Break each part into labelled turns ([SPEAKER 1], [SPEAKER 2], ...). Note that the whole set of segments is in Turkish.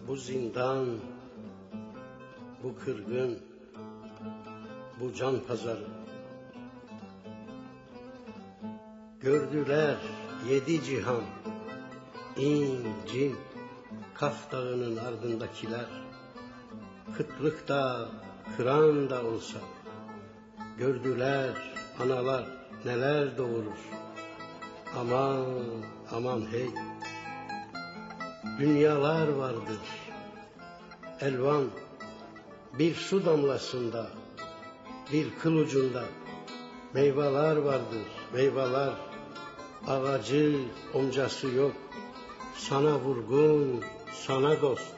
[SPEAKER 1] Bu zindan, bu kırgın, bu can pazarı. Gördüler 7 cihan, in, cin, Kaf Dağı'nın ardındakiler. Kıtlık da, kıran da olsa, gördüler analar neler doğurur. Aman, aman hey! Dünyalar vardır, elvan, bir su damlasında, bir kıl ucunda. Meyveler vardır, meyveler, ağacı, oncası yok. Sana vurgun, sana dost.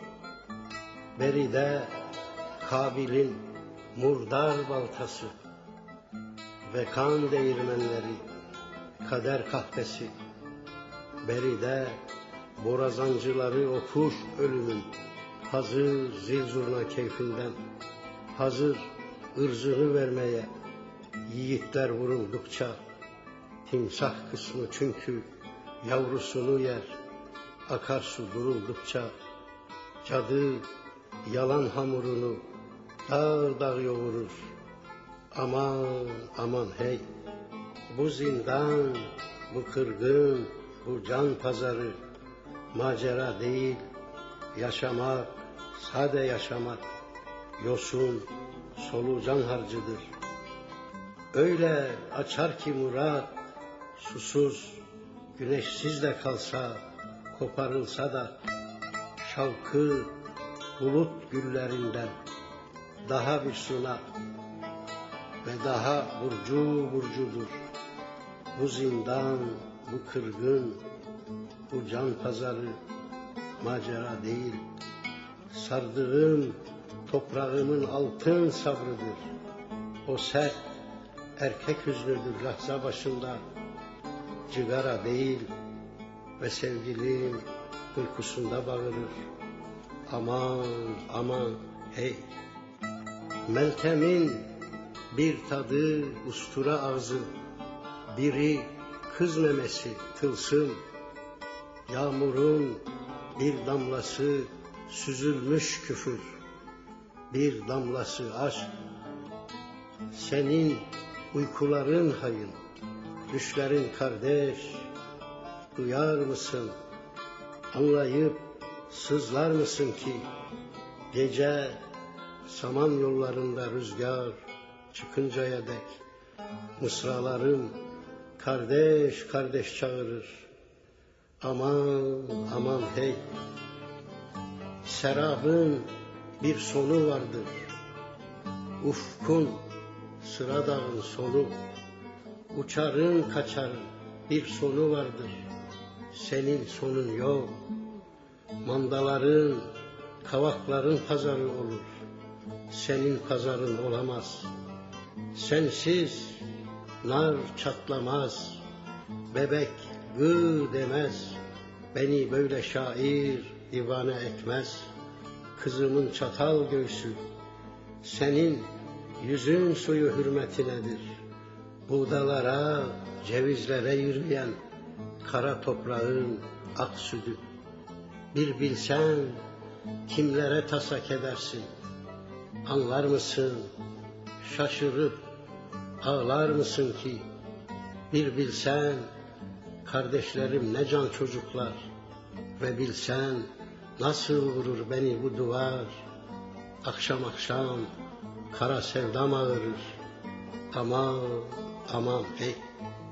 [SPEAKER 1] Beride Kabil'in murdar baltası ve kan değirmenleri, kader kahvesi. Beride borazancıları okur ölümün, hazır zil zurna keyfinden, hazır ırzını vermeye. Yiğitler vuruldukça, timsah kısmı çünkü yavrusunu yer. Akarsu duruldukça, cadı yalan hamurunu dağ dağ yoğurur. Aman, aman hey! Bu zindan, bu kırgın, bu can pazarı. Macera değil, yaşamak, sade yaşamak. Yosun, solucan harcıdır. Öyle açar ki murat, susuz, güneşsiz de kalsa, koparılsa da, şavkı bulut güllerinden daha bir suna ve daha burcu burcudur. Bu zindan, bu kırgın, bu can pazarı, macera değil, sardığım toprağımın altın sabrıdır. O sert erkek hüznüdür lahza başında, cigara değil ve sevgilim uykusunda bağırır. Aman, aman hey! Meltem'in bir tadı ustura ağzı, biri kız memesi tılsım, yağmurun bir damlası süzülmüş küfür, bir damlası aşk. Senin uykuların hayın, düşlerin kardeş, duyar mısın? Anlayıp sızlar mısın ki gece saman yollarında rüzgar çıkıncaya dek mısralarım kardeş kardeş çağırır. Aman, aman hey! Serabın bir sonu vardır, ufkun sıradağın sonu, uçarın kaçarın bir sonu vardır, senin sonun yok. Mandaların, kavakların pazarı olur, senin pazarın olamaz. Sensiz nar çatlamaz, bebek gı demez, beni böyle şair divane etmez. Kızımın çatal göğsü, senin yüzün suyu hürmetinedir. Buğdalara, cevizlere yürüyen kara toprağın ak sütü. Bir bilsen kimlere tasak edersin, anlar mısın? Şaşırıp ağlar mısın ki? Bir bilsen kardeşlerim ne can çocuklar, ve bilsen nasıl vurur beni bu duvar. Akşam akşam kara sevdam ağırır. Aman, aman hey!